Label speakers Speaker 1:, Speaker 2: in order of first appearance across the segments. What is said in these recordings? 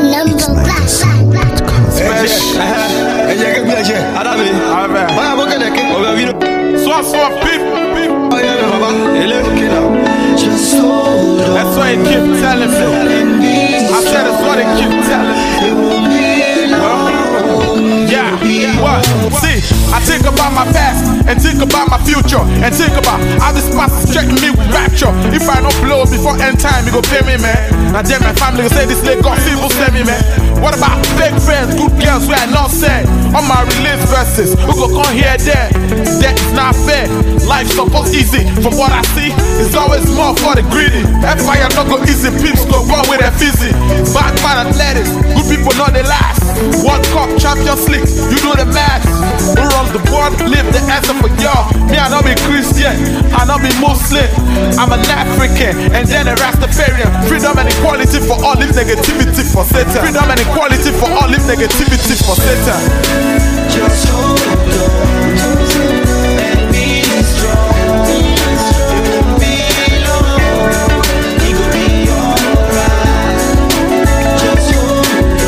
Speaker 1: That's why he keep telling me. I said that's why they keep telling me. Well, yeah, what? See, I think about my past and think about my future and think about how this past is checking me with rapture. If I don't blow before end time, you go pay me, man. Now then my family go say this Lagos people send me, man. What about fake friends, good girls where I not said? On my release verses, who go come here there? That is not fair. Life's supposed easy. From what I see, it's always more for the greedy. Empire not go easy, peeps go run with their fizzy. Bad man athletics, good people know they last. World Cup, Champions League, you do the math. Who runs the board, live the answer for y'all. Me, I not be Christian, I not be Muslim. I'm an African, and then a Rastafarian. Freedom and equality for all, leave negativity for Satan. Freedom and equality for all, leave negativity for Satan.
Speaker 2: Just hold on and be strong. It won't be long, it will be alright. Just hold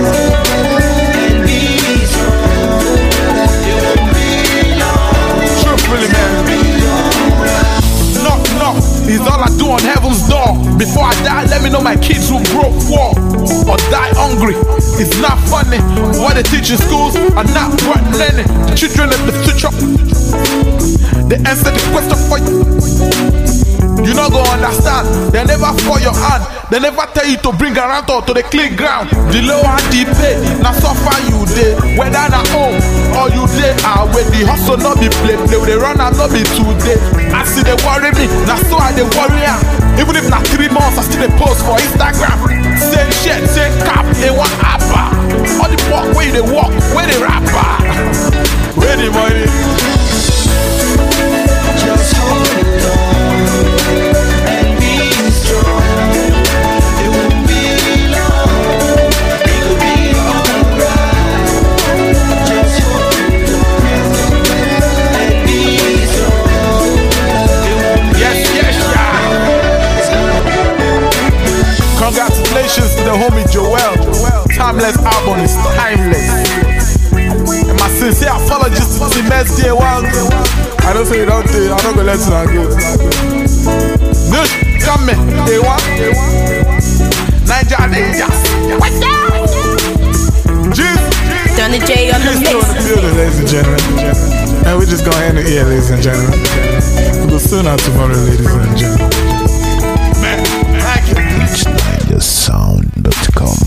Speaker 2: on and be strong. It won't be long.
Speaker 1: Truthfully, man. Knock, knock is all I do on heaven's door. Before I die, let me know my kids who broke war or die hungry. It's not funny. What they teach in schools are not worth learning. Children of the future, they answer the question for you. You not gonna understand. They never fall your hand. They never tell you to bring around to the clean ground. The lower the pay, now suffer you day. Whether na home or you day where the hustle not be play. They run and not be today. I see they worry me, now so I they worry am. Even if na 3 months, I still they post for Instagram. Same shit, same cap, they want appa. All the walk where they walk, where they rapper. Where the money?
Speaker 2: Just hold on and be strong. It won't be long, it will be alright. Just hold on and be strong. It won't be
Speaker 1: Congratulations to the homie Joel. Timeless album is timeless. And my sincere apologies to the mess day one. I don't say you don't do it, I'm not gonna let you go. Nush, come in, day one. Niger Ninjas. What's up?
Speaker 3: Done the J on the
Speaker 1: Just
Speaker 3: mix.
Speaker 1: on the building, ladies and gentlemen. And we're just gonna end it here, ladies and gentlemen. We'll soon out tomorrow, ladies and gentlemen. Man, thank you.
Speaker 4: Sound.com